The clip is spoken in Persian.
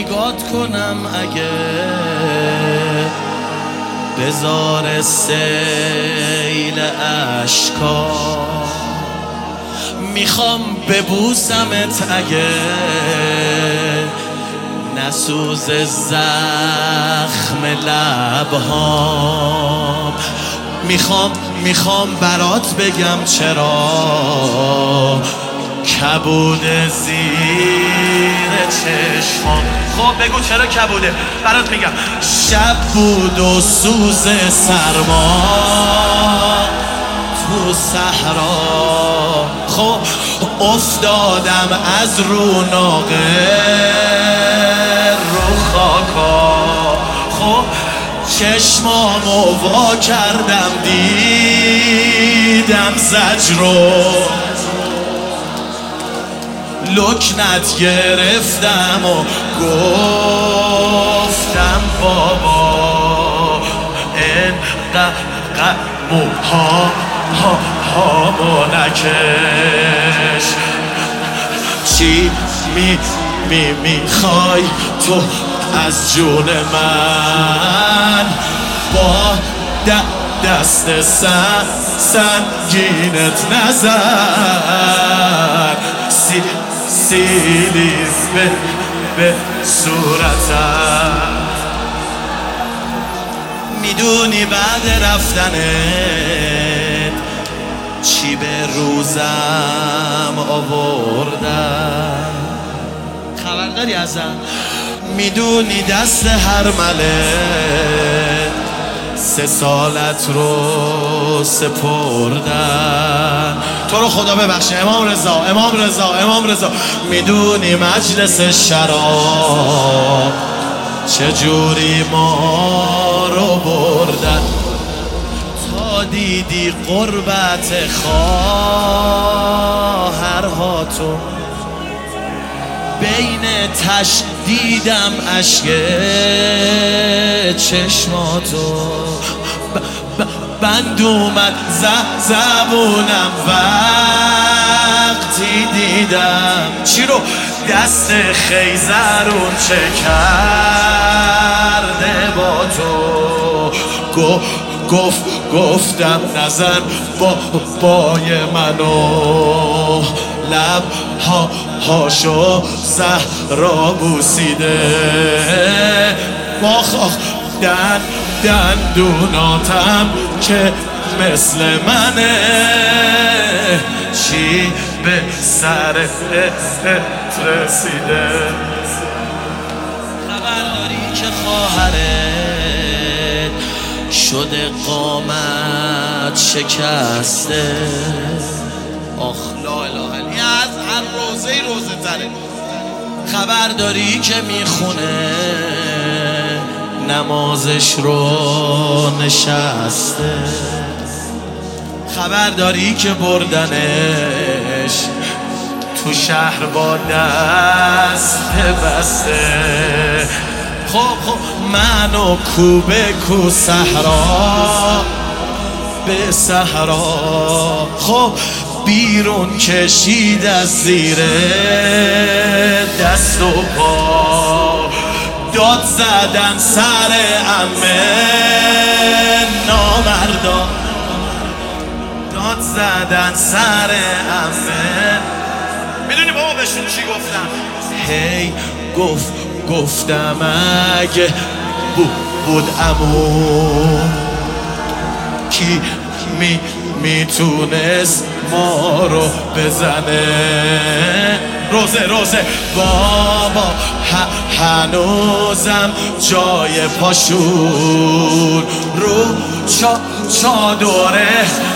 نگات کنم اگه بزار سیل اشکا، میخوام ببوسمت اگه نسوز زخم لبهام، میخوام برات بگم چرا کبود زیر چشمام. خب بگو چرا کبوده، برات میگم. شب بود و سوز سرما تو صحرا، خب افتادم از رو ناقه رو خاکا، خب چشمامو وا کردم دیدم زجرو، لکنت گرفتم و گفتم بابا اینقدر موهامو نکش. چی میخوای تو از جون من؟ با دست سنگینت نزن، سیلی به صورتم. میدونی بعد رفتنت چی به روزم آوردم؟ خبر داری ازم؟ میدونی دست هر ملک 3 سالت رو سپردن. تو رو خدا ببخشه امام رضا. میدونی مجلس شراب چجوری ما رو بردن، تا دیدی قربت خواهرهاتو بین تشدیدم اشک چشماتو، بند اومد زبونم وقتی دیدم چی رو دست خیزرون چه کرده با تو. گفتم نزن بای منو، لبهاشو زهرا بوسیده، باخ دندوناتم که مثل منه، چی به سرت رسیده؟ خبر داری که خواهرت شده قامت شکسته؟ آخ لا اله الا، از هر روزه تره. خبر داری که میخونه نمازش رو نشسته؟ خبر داری که بردنش تو شهر با دست بسته؟ خب منو کو صحرا به صحرا، خب بیرون کشید از زیر دست و پا، داد زدن سر عمه نامردا، داد زدن سر عمه. میدونی بابا بهشون چی گفتم؟ هی گفتم اگه بود عمو کی میتونست ما رو بزنه؟ روزه بابا هنوزم جای پاشون رو چادره